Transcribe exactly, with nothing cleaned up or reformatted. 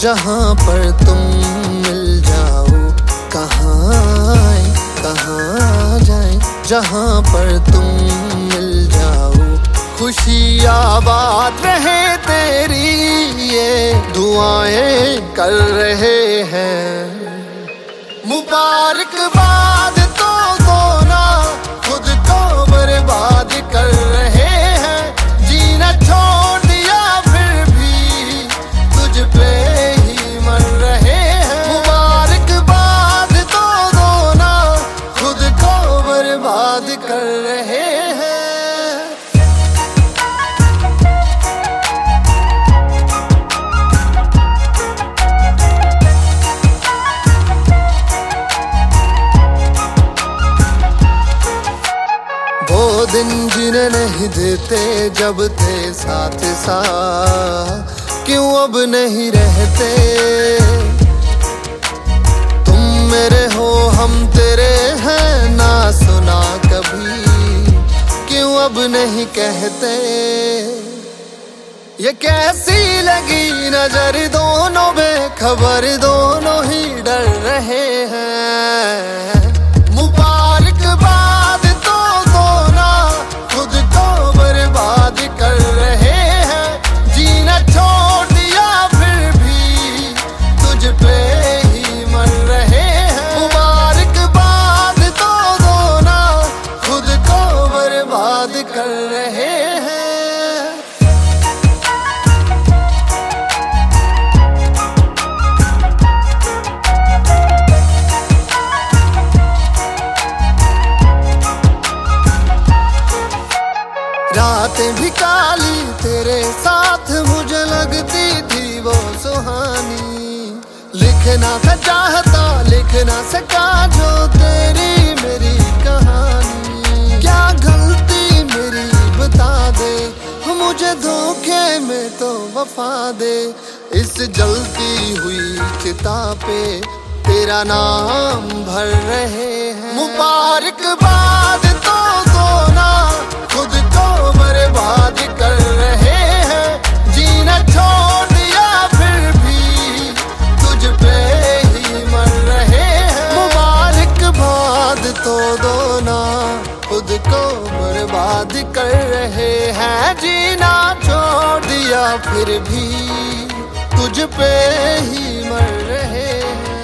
जहाँ पर तुम मिल जाओ। कहाँ आए कहाँ जाए, जहाँ पर तुम मिल जाओ। खुशी आबाद रहे तेरी, ये दुआएं कर रहे हैं। मुबारकबाद तो दो ना, खुद को बर्बाद कर रहे हैं। जीना छोड़ दिया फिर भी तुझ पे ही मर रहे हैं। मुबारकबाद तो दो ना, खुद को बर्बाद कर रहे हैं। वो दिन जिन्हें नहीं देते जब थे साथ साथ, क्यों अब नहीं रहते। तुम मेरे हो हम तेरे हैं, ना सुना कभी क्यों अब नहीं कहते। ये कैसी लगी नजर, दोनों बेखबर दोनों ही डर रहे हैं। मुबारकबाद तो दो ना, खुद को बर्बाद कर रहे हैं। जीना छोड़ दिया फिर भी तुझ पे ही मर रहे हैं। मुबारकबाद तो दो ना, खुद को बर्बाद कर रहे हैं। रातें भी काली तेरे साथ मुझे लगती थी वो सुहानी। लिखना था चाहता लिख ना सका जो तेरी मेरी कहानी। क्या गलती मेरी बता दे, मुझे धोखे में तो वफा दे। इस जलती हुई चिता पे तेरा नाम भर रहे हैं। मुबारकबाद तो दो ना, खुद को बर्बाद कर रहे हैं। जीना छोड़ दिया फिर भी तुझ पे ही मर रहे हैं। मुबारकबाद तो दो ना, खुद को बर्बाद कर रहे हैं। जीना छोड़ दिया फिर भी तुझ पे ही मर रहे हैं।